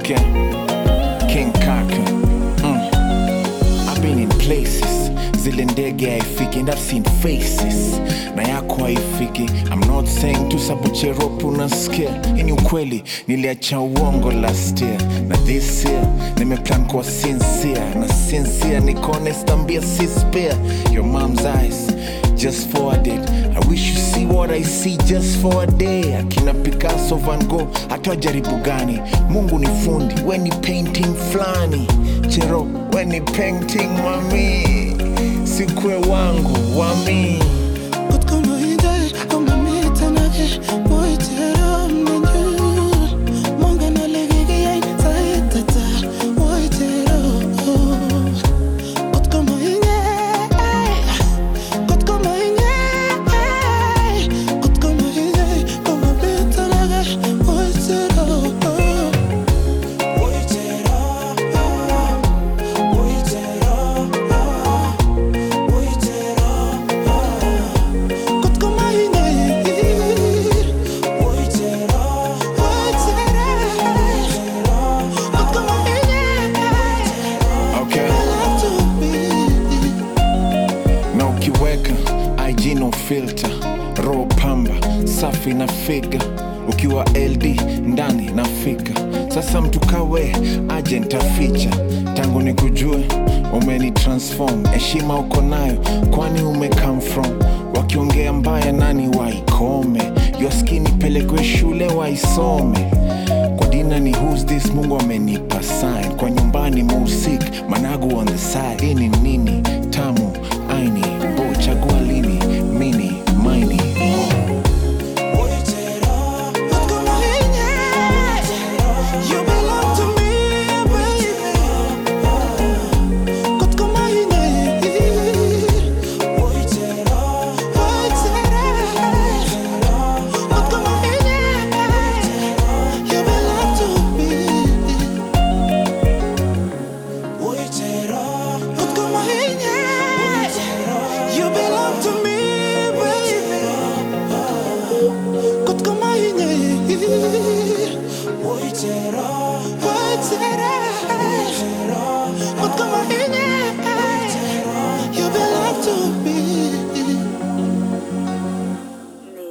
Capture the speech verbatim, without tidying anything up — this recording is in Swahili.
Okay, King Kaka. mm. I've been in places zile ndege haifiki, and I've seen faces na yako haifiki. I'm not saying tu sabuche rope unasikia, ini ukweli niliacha uongo last year, na this year nimeplan kwa sincere, na sincere niko honest, ambia si spare. Your mom's eyes just forwarded, I wish you see what I see just for a day. Akina Picasso, Van Gogh, hata jaribu gani, Mungu ni fundi, we ni painting flani. Chero, we ni painting mami, sikwe wangu wami. Kutkomo ide, kama mitanake, moitero mnenyu. Monga na legege yai, saitata, moitero. Kutkomo ide, kutkomo ide, kutkomo ide, kama mitanake, moitero. I G no filter, raw pamba, safi na figa. Ukiwa L D, ndani na fika. Sasa mtu kawe, agent aficha. Tangu ni kujue, umeni transform. Heshima uko nayo, kwani ume come from. Wakiongea mbaya nani waikome. Your skin ipelekwe shule waisome. Kwa dina ni who's this, Mungu amenipa sign. Kwa nyumbani musik, managu on the side. Ini nini, tamu, aini, bo chagua lini, mini, maini, mo. Wait, wait, wait, wait,